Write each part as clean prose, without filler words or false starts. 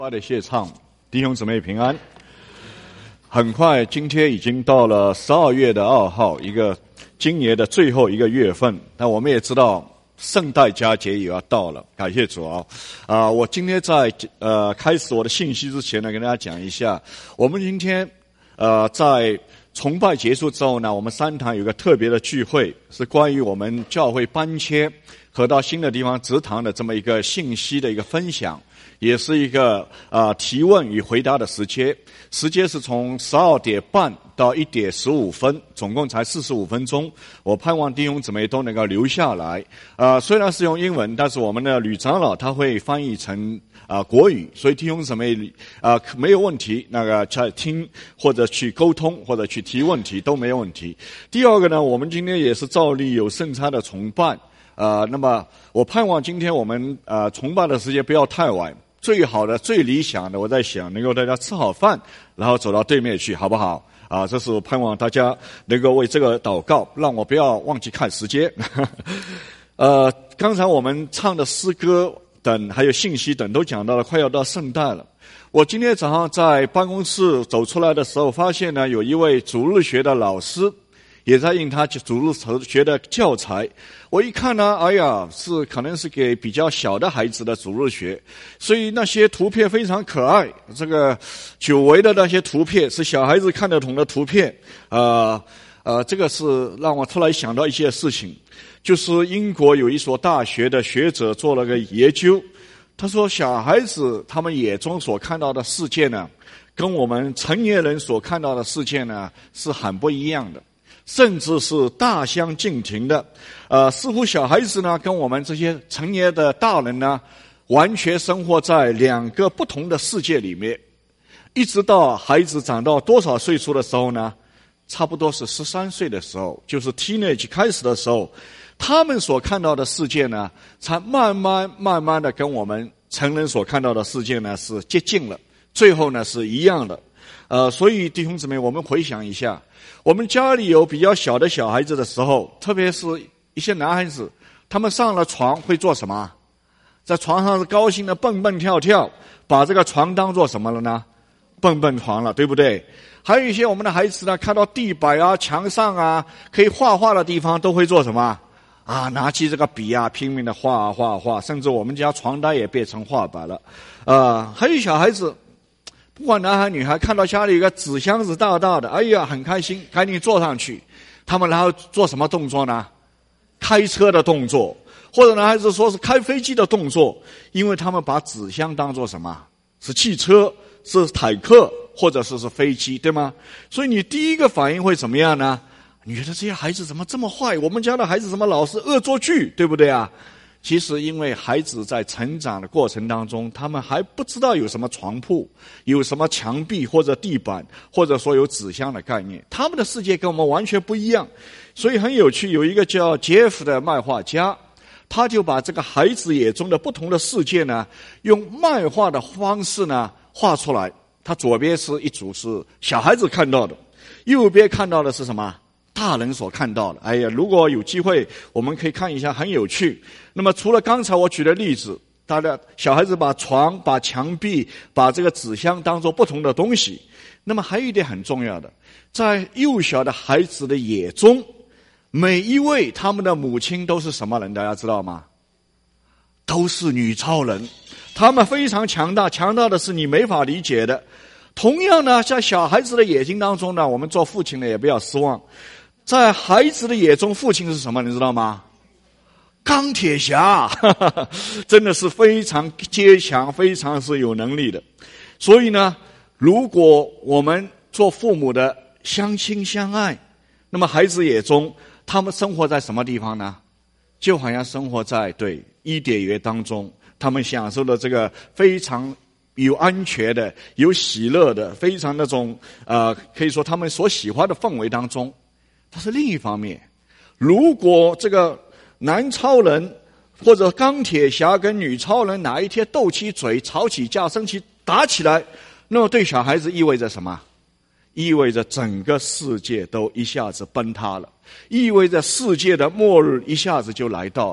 的谢唱，弟兄姊妹平安。很快，今天已经到了12月2号，今年的最后一个月份。那我们也知道，圣诞佳节也要到了，感谢主啊！我今天在开始我的信息之前呢，跟大家讲一下，我们今天在崇拜结束之后呢，我们三堂有个特别的聚会，是关于我们教会搬迁和到新的地方植堂的这么一个信息的一个分享。也是一个提问与回答的时间是从12点半到1点15分，总共才45分钟。我盼望弟兄姊妹都能够留下来。虽然是用英文，但是我们的吕长老他会翻译成国语，所以弟兄姊妹没有问题，在听或者去沟通或者去提问题都没有问题。第二个呢，我们今天也是照例有圣餐的崇拜。那么我盼望今天我们崇拜的时间不要太晚。最好的、最理想的，我在想能够大家吃好饭，然后走到对面去，好不好？这是我盼望大家能够为这个祷告，让我不要忘记看时间。刚才我们唱的诗歌等，还有信息等，都讲到了快要到圣诞了。我今天早上在办公室走出来的时候，发现呢，有一位主日学的老师也在印他主日学的教材。我一看呢，可能是给比较小的孩子的主日学，所以那些图片非常可爱。这个久违的那些图片是小孩子看得懂的图片。这个是让我突然想到一些事情，就是英国有一所大学的学者做了个研究，他说小孩子他们眼中所看到的世界呢，跟我们成年人所看到的世界呢是很不一样的。甚至是大相径庭的，似乎小孩子呢跟我们这些成年的大人呢，完全生活在两个不同的世界里面。一直到孩子长到多少岁数的时候呢？差不多是13岁的时候，就是 teenage 开始的时候，他们所看到的世界呢，才慢慢的跟我们成人所看到的世界呢是接近了，最后呢是一样的。所以弟兄姊妹，我们回想一下，我们家里有比较小的小孩子的时候，特别是一些男孩子，他们上了床会做什么？在床上是高兴的蹦蹦跳跳，把这个床当做什么了呢？蹦蹦床了，对不对？还有一些我们的孩子呢，看到地板啊、墙上啊可以画画的地方，都会做什么？拿起这个笔啊，拼命的画，甚至我们家床单也变成画板了。还有小孩子，不管男孩女孩，看到家里有个纸箱子大大的，很开心，赶紧坐上去。他们然后做什么动作呢？开车的动作，或者男孩子说是开飞机的动作，因为他们把纸箱当作什么？是汽车，是坦克，或者是飞机，对吗？所以你第一个反应会怎么样呢？你觉得这些孩子怎么这么坏？我们家的孩子怎么老是恶作剧，对不对啊？其实因为孩子在成长的过程当中，他们还不知道有什么床铺，有什么墙壁或者地板，或者说有纸箱的概念，他们的世界跟我们完全不一样。所以很有趣，有一个叫杰夫的漫画家，他就把这个孩子眼中的不同的世界呢，用漫画的方式呢画出来。他左边是一组是小孩子看到的，右边看到的是什么？大人所看到的。如果有机会我们可以看一下，很有趣。那么除了刚才我举的例子，大家小孩子把床、把墙壁、把这个纸箱当作不同的东西，那么还有一点很重要的，在幼小的孩子的眼中，每一位他们的母亲都是什么人？大家知道吗？都是女超人，他们非常强大，强大的是你没法理解的。同样呢，在小孩子的眼睛当中呢，我们做父亲的也不要失望，在孩子的眼中，父亲是什么？你知道吗？钢铁侠，真的是非常坚强，非常是有能力的。所以呢，如果我们做父母的相亲相爱，那么孩子眼中，他们生活在什么地方呢？就好像生活在伊甸园当中，他们享受的这个非常有安全的、有喜乐的、非常那种可以说他们所喜欢的氛围当中。但是另一方面，如果这个男超人或者钢铁侠跟女超人哪一天斗起嘴、吵起架、生气打起来，那么对小孩子意味着什么？意味着整个世界都一下子崩塌了，意味着世界的末日一下子就来到了。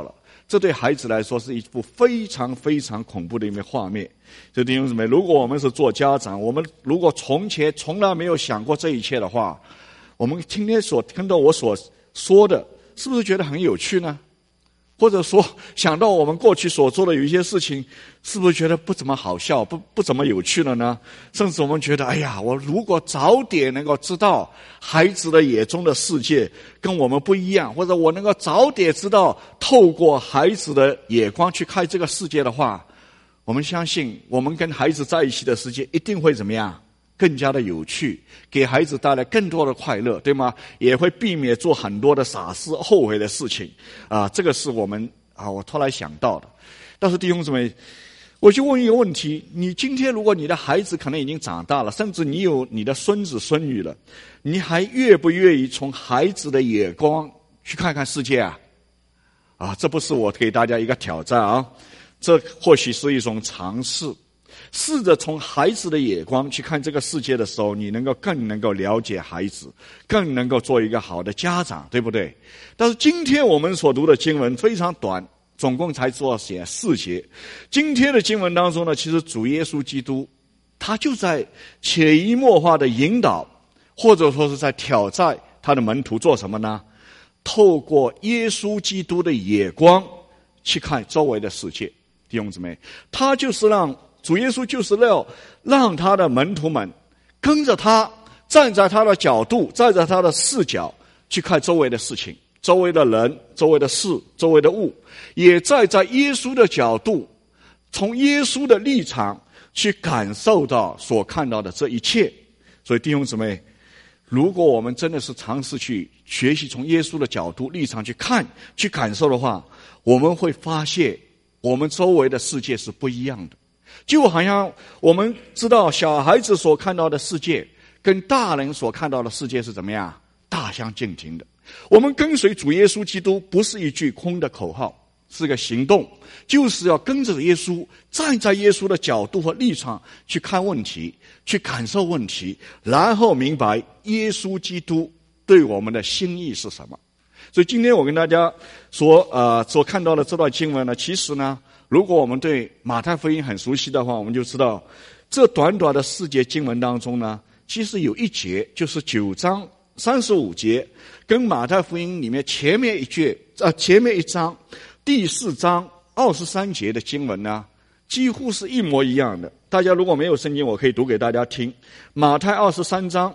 这对孩子来说是一幅非常非常恐怖的一面画面。所以弟兄姊妹，如果我们是做家长，我们如果从前从来没有想过这一切的话，我们今天所听到我所说的，是不是觉得很有趣呢？或者说想到我们过去所做的有一些事情，是不是觉得不怎么好笑，不怎么有趣了呢？甚至我们觉得，哎呀，我如果早点能够知道孩子的眼中的世界跟我们不一样，或者我能够早点知道透过孩子的眼光去看这个世界的话，我们相信我们跟孩子在一起的世界一定会怎么样？更加的有趣，给孩子带来更多的快乐，对吗？也会避免做很多的傻事、后悔的事情啊！这个是我们我突然想到的。但是弟兄姊妹，我就问一个问题：你今天如果你的孩子可能已经长大了，甚至你有你的孙子孙女了，你还愿不愿意从孩子的眼光去看看世界啊？这不是我给大家一个挑战啊，这或许是一种尝试。试着从孩子的眼光去看这个世界的时候，你更能够了解孩子，更能够做一个好的家长，对不对？但是今天我们所读的经文非常短，总共才做写4节。今天的经文当中呢，其实主耶稣基督他就在潜移默化的引导，或者说是在挑战他的门徒做什么呢？透过耶稣基督的眼光去看周围的世界。弟兄姊妹，他就是主耶稣就是要让他的门徒们跟着他，站在他的角度，站在他的视角去看周围的事情，周围的人，周围的事，周围的物，也在耶稣的角度，从耶稣的立场去感受到所看到的这一切。所以弟兄姊妹，如果我们真的是尝试去学习从耶稣的角度立场去看去感受的话，我们会发现我们周围的世界是不一样的。就好像我们知道小孩子所看到的世界跟大人所看到的世界是怎么样大相径庭的。我们跟随主耶稣基督不是一句空的口号，是个行动，就是要跟着耶稣，站在耶稣的角度和立场去看问题，去感受问题，然后明白耶稣基督对我们的心意是什么。所以今天我跟大家所看到的这段经文呢，其实呢，如果我们对马太福音很熟悉的话，我们就知道这短短的4节经文当中呢，其实有一节就是9章35节，跟马太福音里面前面一章第4章23节的经文呢，几乎是一模一样的。大家如果没有圣经，我可以读给大家听。马太4章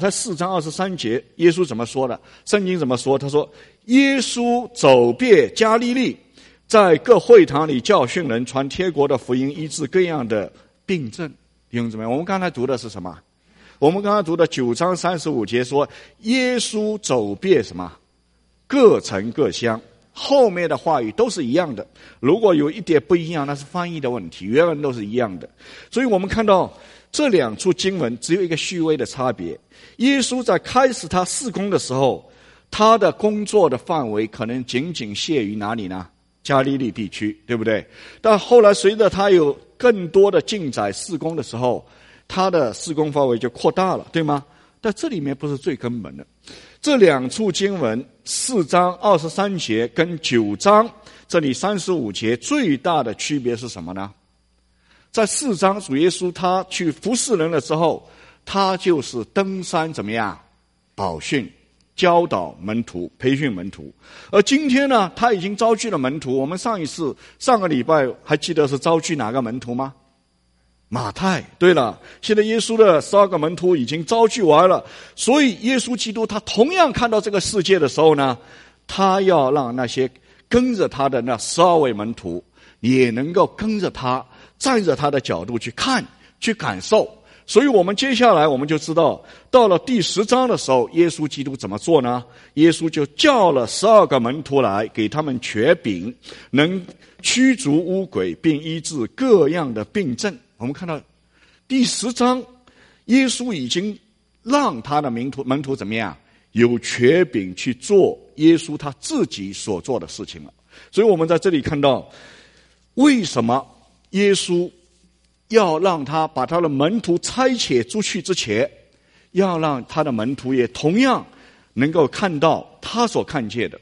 23节，耶稣怎么说的？圣经怎么说？他说：耶稣走遍加利利，在各会堂里教训人，传天国的福音，医治各样的病症。弟兄姊妹，我们刚才读的是什么？我们刚才读的9章35节说，耶稣走遍什么？各城各乡。后面的话语都是一样的，如果有一点不一样，那是翻译的问题，原文都是一样的。所以我们看到这2处经文只有一个细微的差别。耶稣在开始他事工的时候，他的工作的范围可能仅仅限于哪里呢？加利利地区，对不对？但后来随着他有更多的进展事工的时候，他的事工范围就扩大了，对吗？但这里面不是最根本的。这2处经文4章23节跟9章这里35节最大的区别是什么呢？在4章主耶稣他去服侍人了之后，他就是登山怎么样宝训，教导门徒，培训门徒。而今天呢，他已经召聚了门徒。我们上个礼拜还记得是召聚哪个门徒吗？马太。对了，现在耶稣的12个门徒已经召聚完了，所以耶稣基督他同样看到这个世界的时候呢，他要让那些跟着他的那12位门徒也能够跟着他，站着他的角度去看去感受。所以我们接下来我们就知道，到了第10章的时候，耶稣基督怎么做呢？耶稣就叫了12个门徒来，给他们权柄，能驱逐污鬼，并医治各样的病症。我们看到第10章，耶稣已经让他的门徒怎么样？有权柄去做耶稣他自己所做的事情了。所以我们在这里看到，为什么耶稣要让他把他的门徒差遣出去之前，要让他的门徒也同样能够看到他所看见的，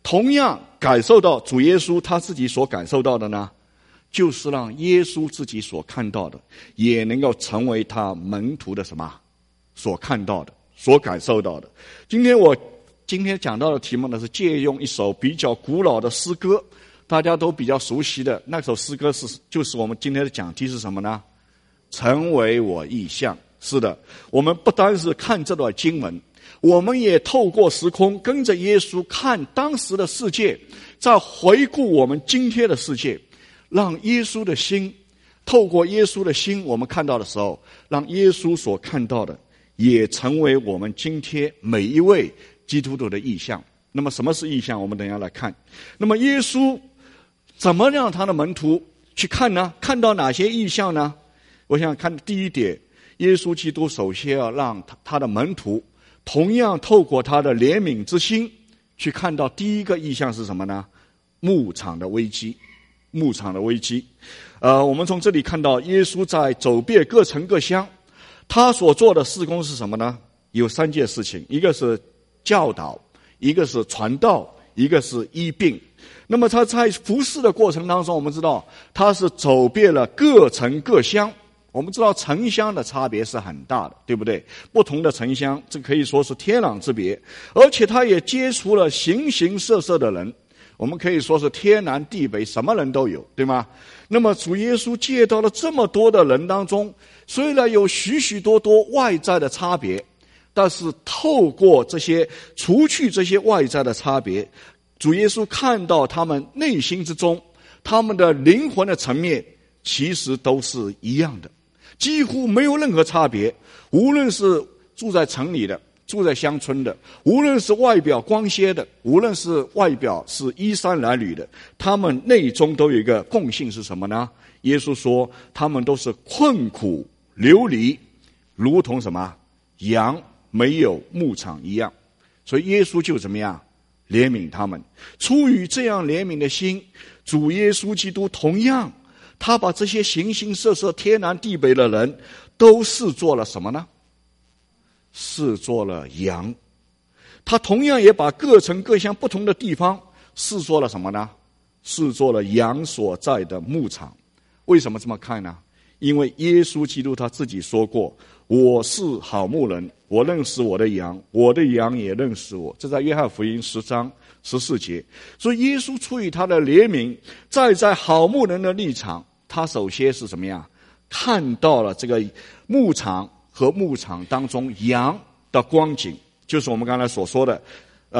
同样感受到主耶稣他自己所感受到的呢，就是让耶稣自己所看到的也能够成为他门徒的什么所看到的所感受到的。今天讲到的题目呢，是借用一首比较古老的诗歌，大家都比较熟悉的那首诗歌就是我们今天的讲题是什么呢？成为我意象。是的，我们不单是看这段经文，我们也透过时空跟着耶稣看当时的世界，再回顾我们今天的世界，让耶稣的心，透过耶稣的心我们看到的时候，让耶稣所看到的也成为我们今天每一位基督徒的意象。那么什么是意象？我们等一下来看。那么耶稣怎么让他的门徒去看呢？看到哪些意象呢？我想看第一点，耶稣基督首先要让他的门徒同样透过他的怜悯之心去看到第一个意象是什么呢？牧场的危机。牧场的危机。我们从这里看到耶稣在走遍各城各乡，他所做的事工是什么呢？有3件事情，一个是教导，一个是传道，一个是医病。那么他在服事的过程当中，我们知道他是走遍了各城各乡。我们知道城乡的差别是很大的，对不对？不同的城乡，这可以说是天壤之别。而且他也接触了形形色色的人，我们可以说是天南地北，什么人都有，对吗？那么主耶稣见到了这么多的人当中，虽然有许许多多外在的差别，但是透过这些，除去这些外在的差别，主耶稣看到他们内心之中，他们的灵魂的层面其实都是一样的，几乎没有任何差别。无论是住在城里的，住在乡村的，无论是外表光鲜的，无论是外表是衣衫褴褛的，他们内中都有一个共性是什么呢？耶稣说他们都是困苦流离，如同什么？羊没有牧场一样。所以耶稣就怎么样？怜悯他们。出于这样怜悯的心，主耶稣基督同样他把这些形形色色天南地北的人都视作了什么呢？视作了羊。他同样也把各城各乡不同的地方视作了什么呢？视作了羊所在的牧场。为什么这么看呢？因为耶稣基督他自己说过，我是好牧人，我认识我的羊，我的羊也认识我。这在约翰福音10章14节。所以耶稣出于他的怜悯，在好牧人的立场，他首先是怎么样？看到了这个牧场和牧场当中羊的光景，就是我们刚才所说的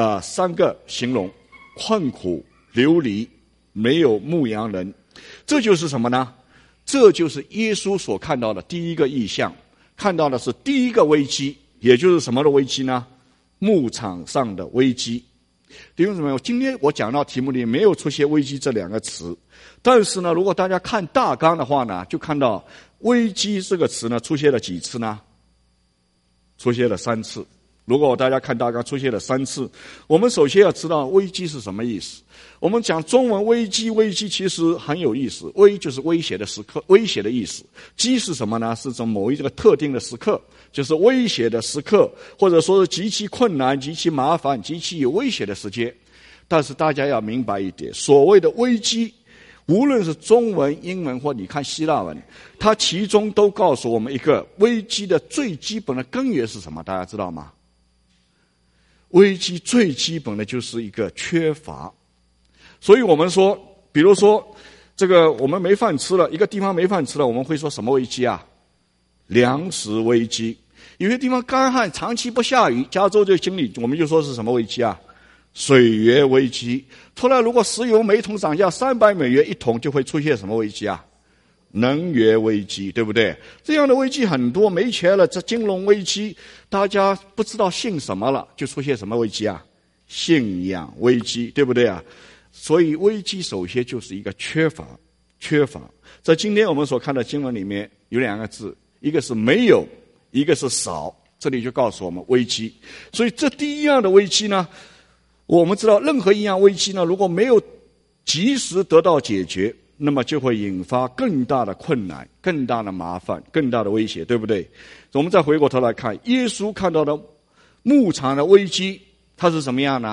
3个形容：困苦流离，没有牧羊人。这就是什么呢？这就是耶稣所看到的第一个意象，看到的是第一个危机，也就是什么的危机呢？牧场上的危机。弟兄姊妹，今天我讲到题目里没有出现危机这2个词，但是呢，如果大家看大纲的话呢，就看到危机这个词呢出现了几次呢？出现了3次。如果大家看大纲出现了3次，我们首先要知道危机是什么意思。我们讲中文危机其实很有意思。危就是威胁的时刻，威胁的意思。机是什么呢？是指某一个特定的时刻，就是威胁的时刻，或者说是极其困难、极其麻烦、极其有威胁的时间。但是大家要明白一点，所谓的危机，无论是中文、英文或你看希腊文，它其中都告诉我们一个危机的最基本的根源是什么？大家知道吗？危机最基本的就是一个缺乏。所以我们说，比如说这个我们没饭吃了，一个地方没饭吃了，我们会说什么危机啊？粮食危机。有些地方干旱，长期不下雨，加州这个经历我们就说是什么危机啊？水源危机。后来如果石油每桶涨价$300一桶，就会出现什么危机啊？能源危机，对不对？这样的危机很多，没钱了，这金融危机，大家不知道信什么了，就出现什么危机啊？信仰危机，对不对啊？所以危机首先就是一个缺乏。在今天我们所看的经文里面有2个字，一个是没有，一个是少，这里就告诉我们危机。所以这第一样的危机呢，我们知道任何一样危机呢，如果没有及时得到解决，那么就会引发更大的困难、更大的麻烦、更大的威胁，对不对？我们再回过头来看，耶稣看到的牧场的危机，它是什么样呢？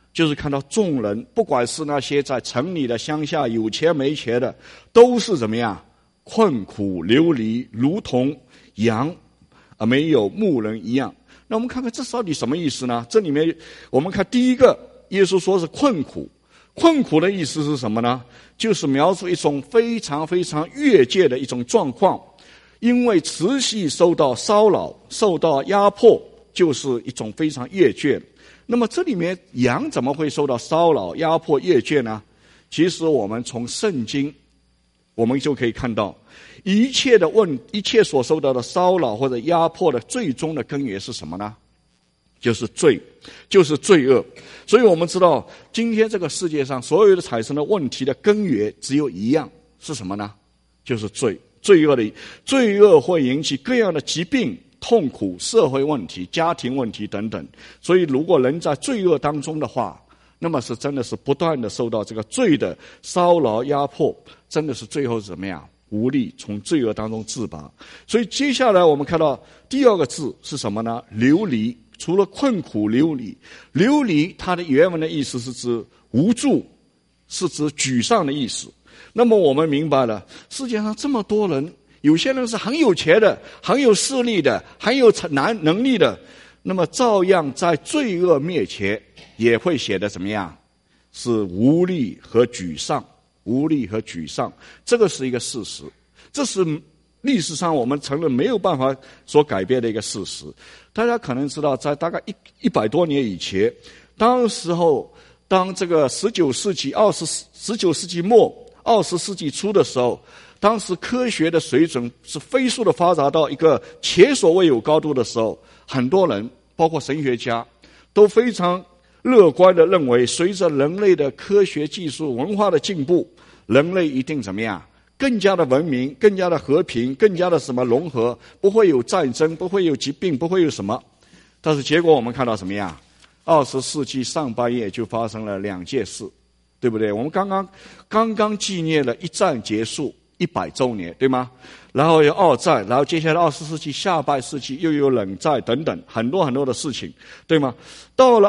就是看到众人，不管是那些在城里的、乡下有钱没钱的，都是怎么样？困苦流离，如同羊没有牧人一样。那我们看看这到底什么意思呢？这里面我们看第一个，耶稣说是困苦。困苦的意思是什么呢？就是描述一种非常非常越界的一种状况，因为持续受到骚扰、受到压迫，就是一种非常越界。那么这里面羊怎么会受到骚扰、压迫、越界呢？其实我们从圣经我们就可以看到，一切所受到的骚扰或者压迫的最终的根源是什么呢？就是罪，就是罪恶。所以我们知道今天这个世界上所有的产生的问题的根源只有一样，是什么呢？就是罪。罪恶会引起各样的疾病、痛苦、社会问题、家庭问题等等。所以如果人在罪恶当中的话，那么是真的是不断的受到这个罪的骚扰压迫，真的是最后是怎么样？无力从罪恶当中自拔。所以接下来我们看到第二个字是什么呢？流离。除了困苦流离，流离它的原文的意思是指无助，是指沮丧的意思。那么我们明白了，世界上这么多人，有些人是很有钱的，很有势力的，很有能力的，那么照样在罪恶面前也会显得怎么样？是无力和沮丧，无力和沮丧，这个是一个事实，这是历史上我们承认没有办法所改变的一个事实。大家可能知道，在大概100多年以前，当这个19世纪末20世纪初的时候，当时科学的水准是飞速的发展到一个前所未有高度的时候，很多人包括神学家都非常乐观的认为，随着人类的科学技术文化的进步，人类一定怎么样？更加的文明，更加的和平，更加的什么融合，不会有战争，不会有疾病，不会有什么。但是结果我们看到什么样？20世纪上半叶就发生了2件事，对不对？我们刚刚纪念了一战结束100周年，对吗？然后有二战，然后接下来20世纪下半世纪又有冷战等等，很多很多的事情，对吗？到了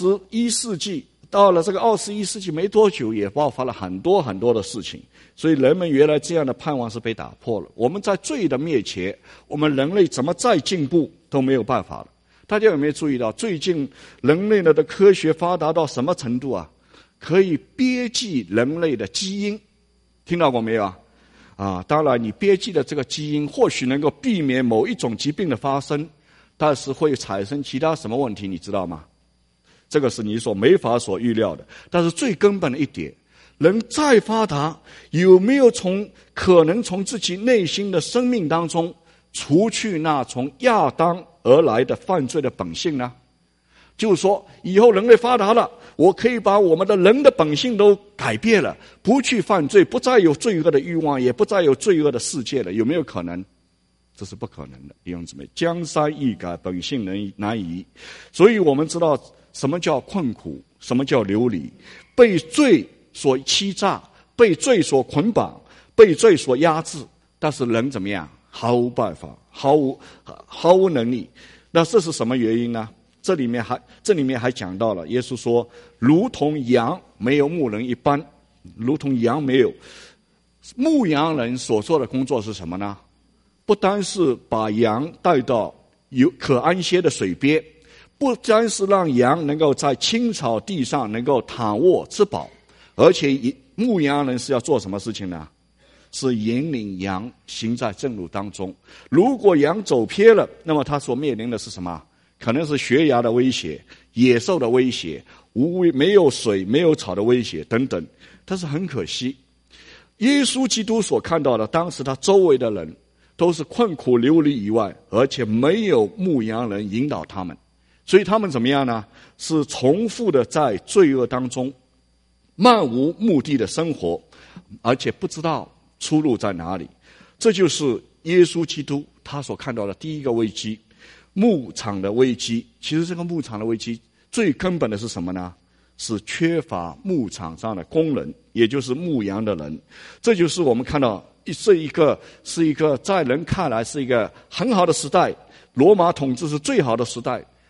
21世纪没多久，也爆发了很多很多的事情。所以人们原来这样的盼望是被打破了。我们在罪的面前，我们人类怎么再进步都没有办法了。大家有没有注意到，最近人类的科学发达到什么程度啊？可以编辑人类的基因，听到过没有啊？当然你编辑的这个基因或许能够避免某一种疾病的发生，但是会产生其他什么问题，你知道吗？这个是你没法预料的。但是最根本的一点，人再发达，有没有可能从自己内心的生命当中除去那从亚当而来的犯罪的本性呢？就是说，以后人类发达了，我可以把我们的人的本性都改变了，不去犯罪，不再有罪恶的欲望，也不再有罪恶的世界了，有没有可能？这是不可能的，弟兄姊妹，江山易改，本性难移。所以我们知道什么叫困苦，什么叫流离，被罪所欺诈，被罪所捆绑，被罪所压制，但是人怎么样？毫无办法，毫无能力。那这是什么原因呢？这里面还讲到了，耶稣说，如同羊没有牧人一般，如同羊没有牧羊人所做的工作是什么呢？不单是把羊带到可安歇的水边，不单是让羊能够在青草地上能够躺卧吃饱，而且牧羊人是要做什么事情呢？是引领羊行在正路当中。如果羊走偏了，那么他所面临的是什么？可能是悬崖的威胁、野兽的威胁、没有水没有草的威胁等等。但是很可惜，耶稣基督所看到的，当时他周围的人都是困苦流离以外，而且没有牧羊人引导他们，所以他们怎么样呢？是重复的在罪恶当中漫无目的的生活，而且不知道出路在哪里。这就是耶稣基督他所看到的第一个危机，牧场的危机。其实这个牧场的危机最根本的是什么呢？是缺乏牧场上的工人，也就是牧羊的人。这就是我们看到是一个在人看来是一个很好的时代，罗马统治是最好的时代，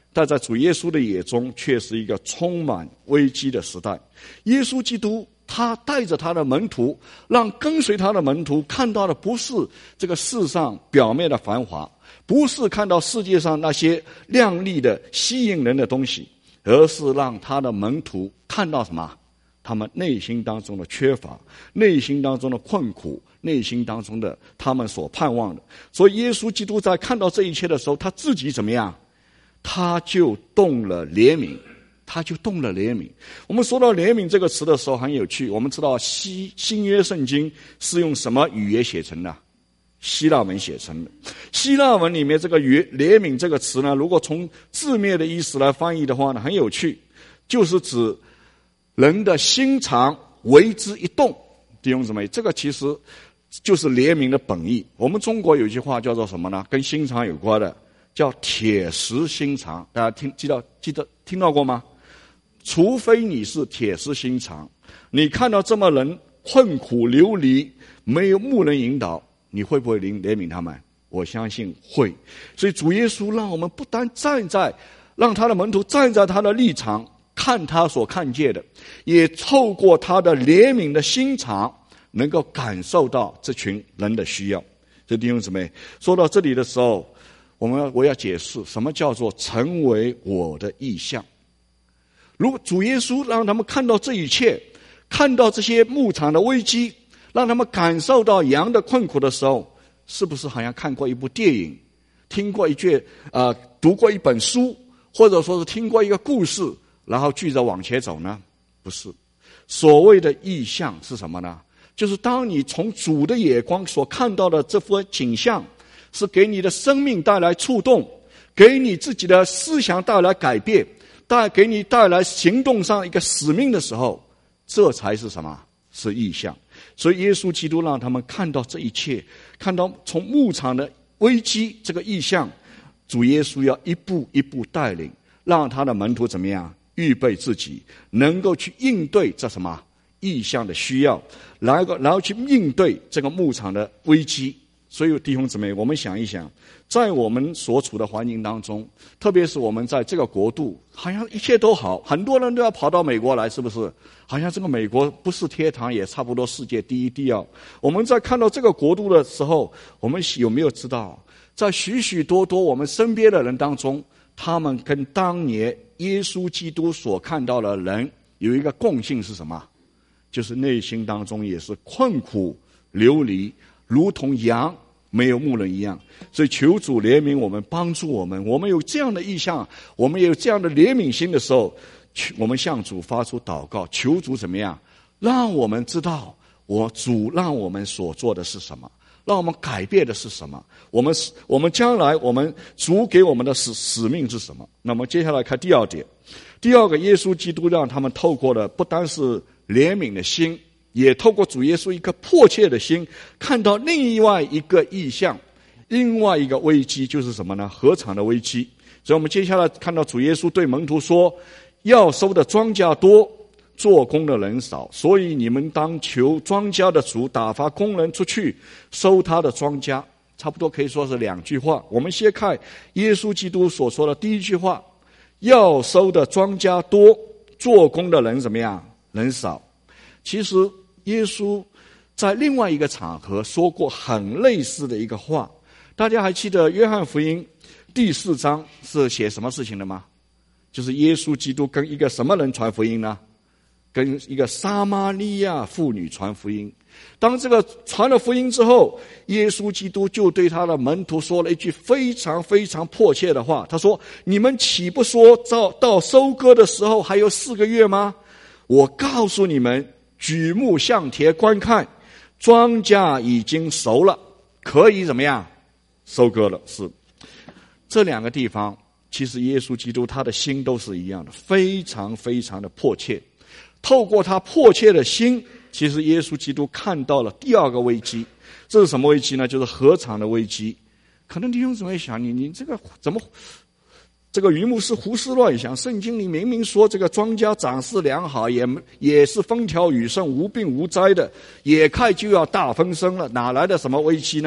但在主耶稣的眼中却是一个充满危机的时代。耶稣基督他带着他的门徒，让跟随他的门徒看到的不是这个世上表面的繁华，不是看到世界上那些亮丽的吸引人的东西，而是让他的门徒看到什么？他们内心当中的缺乏，内心当中的困苦，内心当中的他们所盼望的。所以耶稣基督在看到这一切的时候，他自己怎么样？他就动了怜悯，他就动了怜悯。我们说到怜怜悯这个词的时候很有趣，我们知道新约圣经是用什么语言写成的？希腊文写成的。希腊文里面这个怜悯这个词呢，如果从字面的意思来翻译的话呢，很有趣，就是指人的心肠为之一动。弟兄姊妹，这个其实就是怜悯的本意。我们中国有一句话叫做什么呢？跟心肠有关的，叫铁石心肠。大家听到过吗？除非你是铁石心肠，你看到这么人困苦流离，没有牧人引导，你会不会怜悯他们？我相信会。所以主耶稣让我们不单让他的门徒站在他的立场，看他所看见的，也透过他的怜悯的心肠，能够感受到这群人的需要。所以弟兄姊妹，说到这里的时候，我要解释什么叫做成为我的意象。如果主耶稣让他们看到这一切，看到这些牧场的危机，让他们感受到羊的困苦的时候，是不是好像看过一部电影，听过读过一本书，或者说是听过一个故事，然后继着往前走呢？不是。所谓的意象是什么呢？就是当你从主的眼光所看到的这幅景象，是给你的生命带来触动，给你自己的思想带来改变，给你带来行动上一个使命的时候，这才是什么？是意象。所以耶稣基督让他们看到这一切，看到从牧场的危机这个意象，主耶稣要一步一步带领，让他的门徒怎么样？预备自己能够去应对这什么意象的需要，然后去应对这个牧场的危机。所以弟兄姊妹，我们想一想，在我们所处的环境当中，特别是我们在这个国度，好像一切都好，很多人都要跑到美国来，是不是？好像这个美国不是天堂，也差不多世界第一第二。我们在看到这个国度的时候，我们有没有知道，在许许多多我们身边的人当中，他们跟当年耶稣基督所看到的人有一个共性是什么？就是内心当中也是困苦流离，如同羊没有牧人一样。所以求主怜悯我们，帮助我们。我们有这样的意向，我们有这样的怜悯心的时候，我们向主发出祷告，求主怎么样？让我们知道主让我们所做的是什么，让我们改变的是什么，我们将来主给我们的使命是什么。那么接下来看第二点。第二个，耶稣基督让他们透过的不单是怜悯的心，也透过主耶稣一个迫切的心，看到另外一个意象，另外一个危机，就是什么呢？禾场的危机。所以我们接下来看到主耶稣对门徒说，要收的庄稼多，做工的人少，所以你们当求庄稼的主打发工人出去收他的庄稼。差不多可以说是两句话。我们先看耶稣基督所说的第一句话，要收的庄稼多，做工的人怎么样？人少。其实耶稣在另外一个场合说过很类似的一个话。大家还记得约翰福音第4章是写什么事情的吗？就是耶稣基督跟一个什么人传福音呢？跟一个撒玛利亚妇女传福音。当这个传了福音之后，耶稣基督就对他的门徒说了一句非常非常迫切的话。他说，你们岂不说到收割的时候还有4个月吗？我告诉你们，举目向田观看，庄稼已经熟了，可以怎么样？收割了。是这两个地方，其实耶稣基督他的心都是一样的，非常非常的迫切。透过他迫切的心，其实耶稣基督看到了第二个危机。这是什么危机呢？就是禾场的危机。可能弟兄姊妹想，你这个怎么这个于牧师胡思乱想？圣经里明明说这个庄稼长势良好，也是风调雨顺，无病无灾的，也快就要大丰收了，哪来的什么危机呢？弟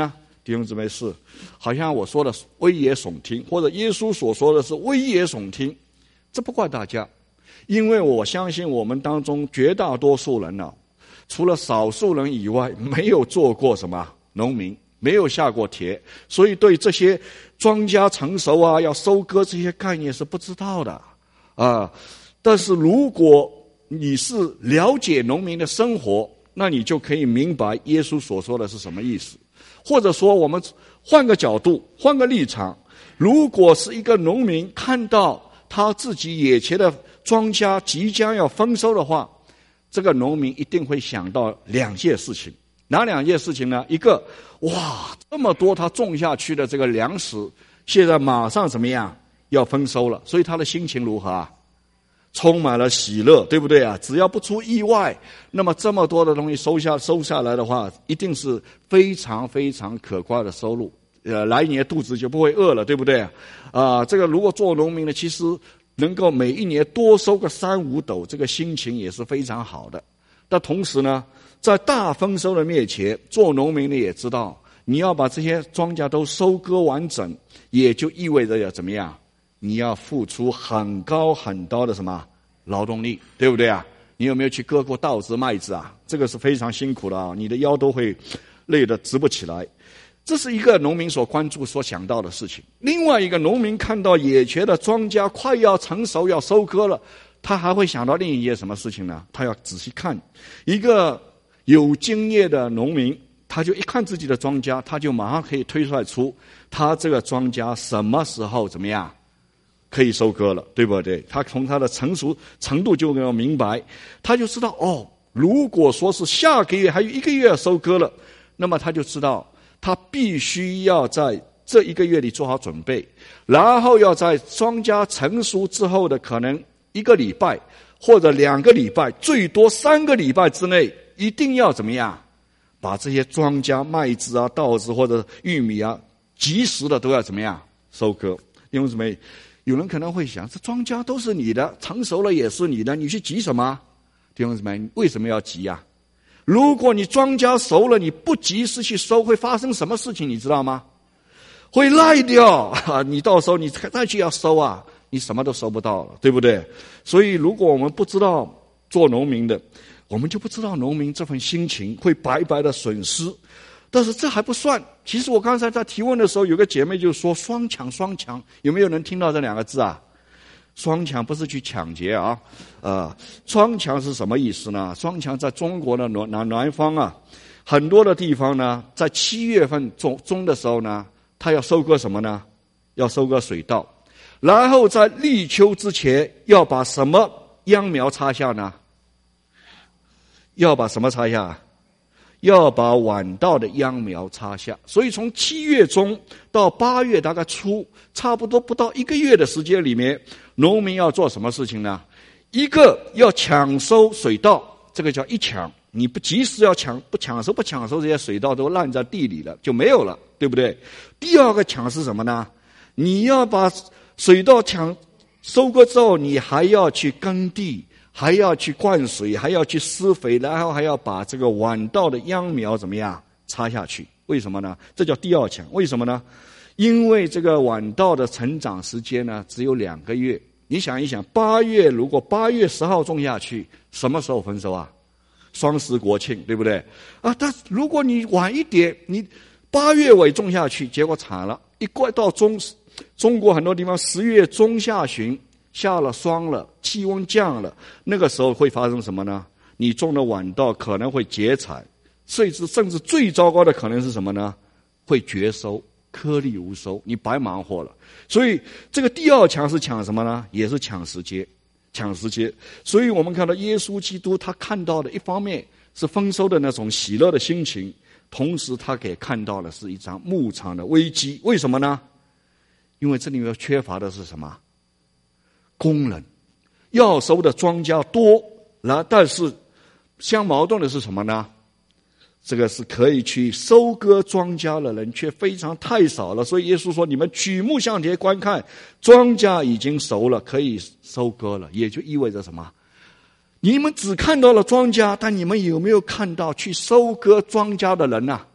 弟兄姊妹，是好像我说的危言耸听，或者耶稣所说的是危言耸听，这不怪大家，因为我相信我们当中绝大多数人呢，除了少数人以外，没有做过什么农民，没有下过田，所以对这些庄稼成熟啊，要收割这些概念是不知道的啊。但是如果你是了解农民的生活，那你就可以明白耶稣所说的是什么意思。或者说我们换个角度，换个立场，如果是一个农民看到他自己眼前的庄稼即将要丰收的话，这个农民一定会想到两件事情。哪两件事情呢？一个，哇，这么多他种下去的这个粮食，现在马上怎么样要丰收了，所以他的心情如何啊？充满了喜乐，对不对啊？只要不出意外，那么这么多的东西收下来的话，一定是非常非常可观的收入。来年肚子就不会饿了，对不对啊？这个如果做农民的，其实能够每一年多收个3-5斗，这个心情也是非常好的。但同时呢，在大丰收的面前，做农民的也知道，你要把这些庄稼都收割完整，也就意味着要怎么样？你要付出很高很高的什么劳动力，对不对啊？你有没有去割过稻子麦子啊？这个是非常辛苦的啊，你的腰都会累得直不起来。这是一个农民所关注所想到的事情。另外一个农民看到眼前的庄稼快要成熟要收割了，他还会想到另一件什么事情呢？他要仔细看。一个有经验的农民，他就一看自己的庄稼，他就马上可以推算出他这个庄稼什么时候怎么样可以收割了，对不对？他从他的成熟程度就能够明白，他就知道如果说是下个月还有1个月要收割了，那么他就知道他必须要在这1个月里做好准备，然后要在庄稼成熟之后的可能1个礼拜或者2个礼拜，最多3个礼拜之内，一定要怎么样把这些庄稼麦子啊、稻子或者玉米啊，及时的都要怎么样收割。因为什么？有人可能会想，这庄稼都是你的，成熟了也是你的，你去急什么？弟兄姊妹，为什么要急啊？如果你庄稼熟了，你不及时去收，会发生什么事情你知道吗？会烂掉你到时候你再去要收啊，你什么都收不到了，对不对？所以如果我们不知道做农民的，我们就不知道农民这份心情，会白白的损失。但是这还不算，其实我刚才在提问的时候，有个姐妹就说双抢，有没有人听到这2个字啊？双抢不是去抢劫啊，双抢是什么意思呢？双抢在中国的南方啊，很多的地方呢，在7月份中的时候呢，他要收割什么呢？要收割水稻，然后在立秋之前要把什么秧苗插下呢？要把什么插下？要把晚稻的秧苗插下。所以从7月中到8月大概初，差不多不到1个月的时间里面，农民要做什么事情呢？一个要抢收水稻，这个叫一抢，你不及时要不抢收这些水稻都烂在地里了，就没有了，对不对？第二个抢是什么呢？你要把水稻收割之后，你还要去耕地，还要去灌水，还要去施肥，然后还要把这个晚稻的秧苗怎么样插下去。为什么呢？这叫第二抢。为什么呢？因为这个晚稻的成长时间呢只有2个月。你想一想，8月如果8月10号种下去，什么时候丰收啊？双十国庆，对不对啊？但如果你晚一点，你8月尾种下去，结果惨了，一过到中国很多地方10月中下旬下了霜了，气温降了，那个时候会发生什么呢？你种的晚稻可能会结产，甚至最糟糕的可能是什么呢？会绝收，颗粒无收，你白忙活了。所以这个第二抢是抢什么呢？也是抢时间。所以我们看到耶稣基督他看到的一方面是丰收的那种喜乐的心情，同时他给看到的是一场牧场的危机。为什么呢？因为这里面缺乏的是什么？工人。要收的庄稼多，但是相矛盾的是什么呢？这个是可以去收割庄稼的人却非常太少了。所以耶稣说，你们举目向前观看，庄稼已经熟了，可以收割了。也就意味着什么？你们只看到了庄稼，但你们有没有看到去收割庄稼的人啊？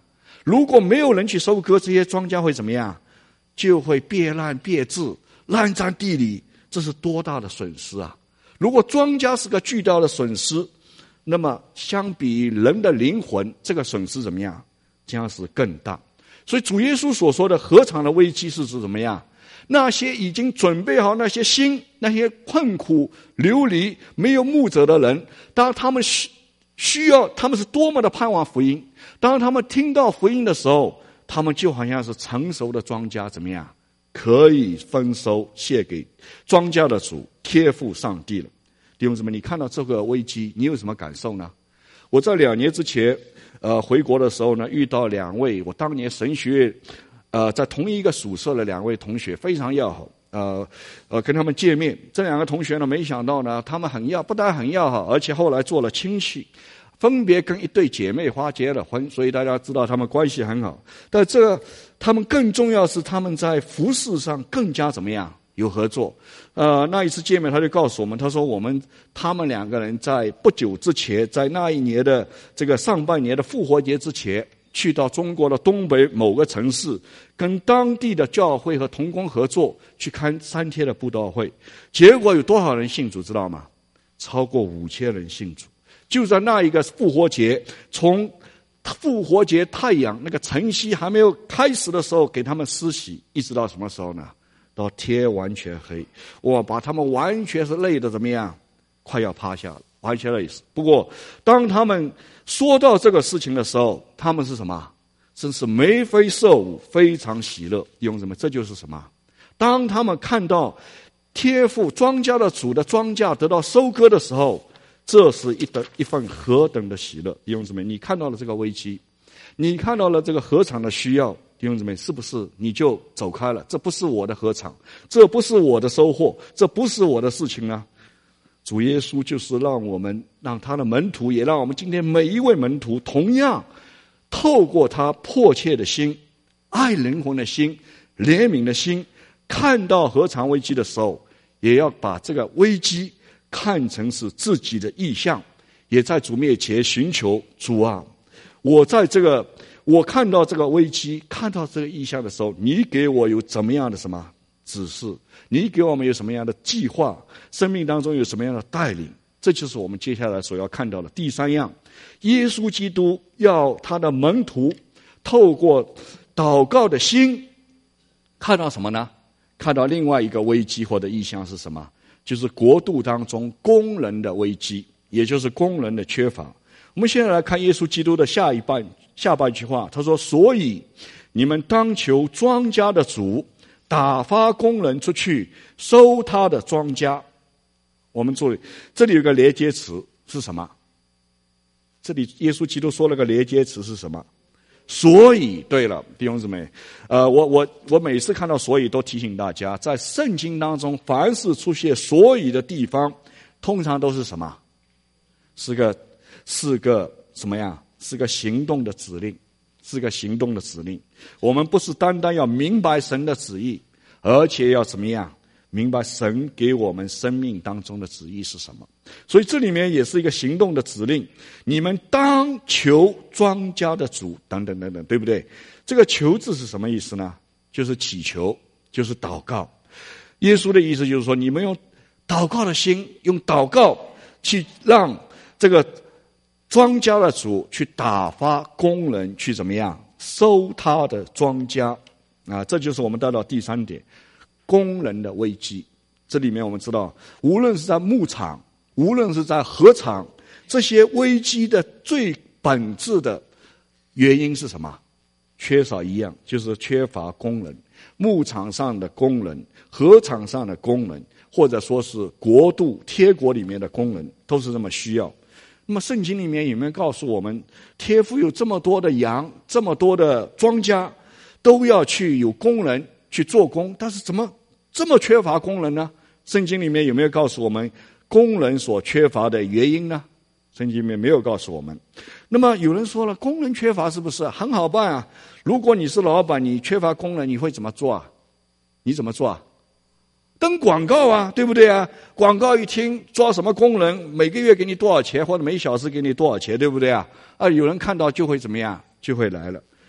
如果没有人去收割，这些庄稼会怎么样？就会变烂变质，烂在地里，这是多大的损失啊！如果庄稼是个巨大的损失，那么相比于人的灵魂，这个损失怎么样？将是更大。所以主耶稣所说的禾场的危机是指怎么样？那些已经准备好那些心，那些困苦流离没有牧者的人，当他们需要，他们是多么的盼望福音。当他们听到福音的时候，他们就好像是成熟的庄稼，怎么样？可以分收，献给庄稼的主，贴付上帝了。弟兄姊妹，你看到这个危机，你有什么感受呢？我在2年之前，回国的时候呢，遇到2位我当年神学院，在同一个宿舍的2位同学，非常要好。跟他们见面，这2个同学呢，没想到呢，他们不但很要好，而且后来做了亲戚，分别跟一对姐妹花结了婚，所以大家知道他们关系很好。但他们更重要是他们在服事上更加怎么样？有合作。那一次见面，他就告诉我们，他说他们2个人在不久之前，在那一年的这个上半年的复活节之前，去到中国的东北某个城市，跟当地的教会和同工合作，去看3天的布道会。结果有多少人信主知道吗？超过5000人信主。就在那一个复活节，从复活节太阳那个晨曦还没有开始的时候，给他们施洗，一直到什么时候呢？到天完全黑。哇，把他们完全是累得怎么样？快要趴下了，完全累死。不过当他们说到这个事情的时候，他们是什么？真是眉飞色舞，非常喜乐。用什么？这就是什么？当他们看到天父庄稼的主的庄稼得到收割的时候，这是一份何等的喜乐。弟兄姊妹，你看到了这个危机，你看到了这个禾场的需要，弟兄姊妹，是不是你就走开了？这不是我的禾场，这不是我的收获，这不是我的事情啊！主耶稣就是让他的门徒，也让我们今天每一位门徒，同样透过他迫切的心、爱灵魂的心、怜悯的心，看到禾场危机的时候，也要把这个危机看成是自己的意向，也在主面前寻求主啊！我看到这个危机，看到这个意向的时候，你给我有怎么样的什么指示？你给我们有什么样的计划？生命当中有什么样的带领？这就是我们接下来所要看到的第3样。耶稣基督要他的门徒透过祷告的心，看到什么呢？看到另外一个危机或者意向是什么？就是国度当中工人的危机，也就是工人的缺乏。我们现在来看耶稣基督的下半句话，他说：所以你们当求庄稼的主打发工人出去收他的庄稼。我们注意，这里有个连接词是什么？这里耶稣基督说了个连接词是什么？所以，对了，弟兄姊妹，我每次看到所以都提醒大家，在圣经当中，凡是出现所以的地方，通常都是什么？是个什么样？是个行动的指令，是个行动的指令。我们不是单单要明白神的旨意，而且要怎么样？明白神给我们生命当中的旨意是什么。所以这里面也是一个行动的指令，你们当求庄稼的主等等等等，对不对？这个求字是什么意思呢？就是祈求，就是祷告。耶稣的意思就是说，你们用祷告的心，用祷告去让这个庄稼的主去打发工人去怎么样收他的庄稼啊！这就是我们带到第3点，工人的危机。这里面我们知道，无论是在牧场，无论是在禾场，这些危机的最本质的原因是什么？缺少一样，就是缺乏工人。牧场上的工人，禾场上的工人，或者说是国度天国里面的工人，都是这么需要。那么圣经里面有没有告诉我们，天父有这么多的羊，这么多的庄稼，都要去有工人去做工，但是怎么这么缺乏工人呢？圣经里面有没有告诉我们工人所缺乏的原因呢？圣经里面没有告诉我们。那么有人说了，工人缺乏是不是很好办啊？如果你是老板，你缺乏工人，你会怎么做啊？你怎么做啊？登广告啊，对不对啊？广告一听，抓什么工人，每个月给你多少钱，或者每小时给你多少钱，对不对啊？有人看到就会怎么样？就会来了。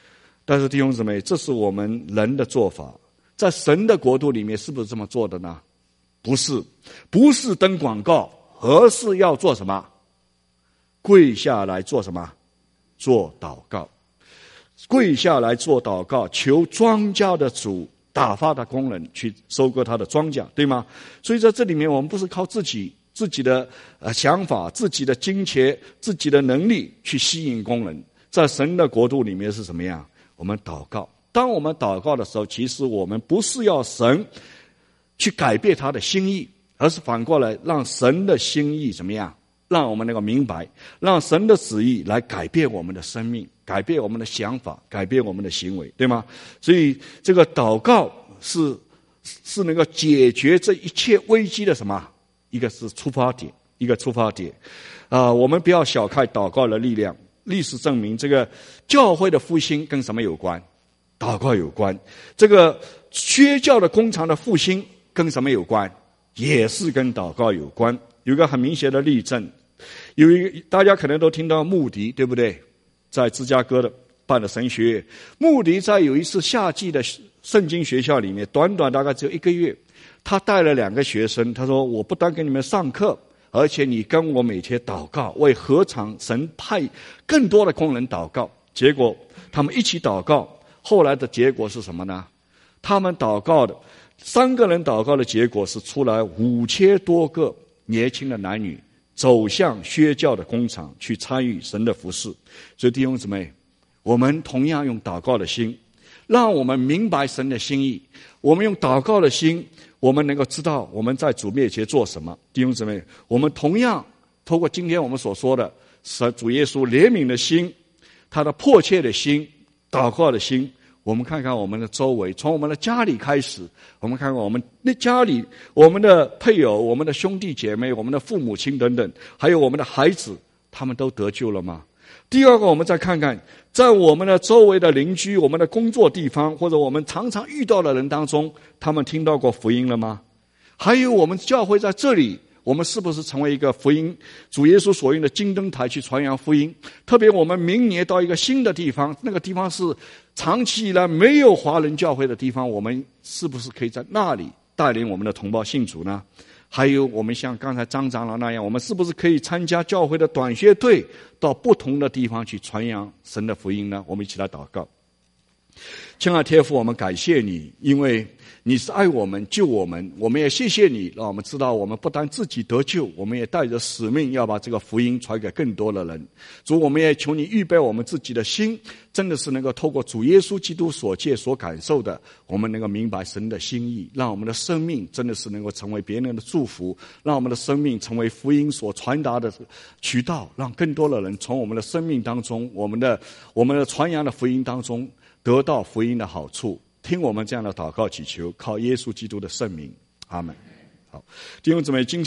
但是弟兄姊妹，这是我们人的做法，在神的国度里面是不是这么做的呢？不是，不是登广告，而是要做什么？跪下来做什么？做祷告。跪下来做祷告，求庄稼的主打发的工人去收割他的庄稼，对吗？所以在这里面，我们不是靠自己的想法、自己的金钱、自己的能力去吸引工人。在神的国度里面是什么样？我们祷告。当我们祷告的时候，其实我们不是要神去改变他的心意，而是反过来让神的心意怎么样？让我们能够明白，让神的旨意来改变我们的生命，改变我们的想法，改变我们的行为，对吗？所以这个祷告是能够解决这一切危机的什么？一个是出发点，一个出发点。我们不要小看祷告的力量。历史证明，这个教会的复兴跟什么有关？祷告有关。这个宣教的工厂的复兴跟什么有关？也是跟祷告有关。有一个很明显的例证，大家可能都听到穆迪，对不对？在芝加哥的办的神学院，穆迪在有一次夏季的圣经学校里面，短短大概只有1个月，他带了2个学生，他说：我不单给你们上课，而且你跟我每天祷告，为何尝神派更多的工人祷告。结果他们一起祷告，后来的结果是什么呢？他们祷告的3个人祷告的结果是出来5000多个年轻的男女走向宣教的工厂，去参与神的服事。所以弟兄姊妹，我们同样用祷告的心，让我们明白神的心意。我们用祷告的心，我们能够知道我们在主面前做什么。弟兄姊妹，我们同样透过今天我们所说的主耶稣怜悯的心，他的迫切的心，祷告的心，我们看看我们的周围，从我们的家里开始，我们看看我们的家里，我们的配偶，我们的兄弟姐妹，我们的父母亲等等，还有我们的孩子，他们都得救了吗？第二个，我们再看看在我们的周围的邻居，我们的工作地方，或者我们常常遇到的人当中，他们听到过福音了吗？还有我们教会在这里，我们是不是成为一个福音主耶稣所用的金灯台去传扬福音？特别我们明年到一个新的地方，那个地方是长期以来没有华人教会的地方，我们是不是可以在那里带领我们的同胞信主呢？还有我们像刚才张长老那样，我们是不是可以参加教会的短宣队，到不同的地方去传扬神的福音呢？我们一起来祷告。亲爱的天父，我们感谢你，因为你是爱我们救我们，我们也谢谢你，让我们知道我们不但自己得救，我们也带着使命要把这个福音传给更多的人。主，我们也求你预备我们自己的心，真的是能够透过主耶稣基督所见所感受的，我们能够明白神的心意，让我们的生命真的是能够成为别人的祝福，让我们的生命成为福音所传达的渠道，让更多的人从我们的生命当中，我们的传扬的福音当中得到福音的好处。听我们这样的祷告祈求，靠耶稣基督的圣名，阿们。好，弟兄姊妹，今天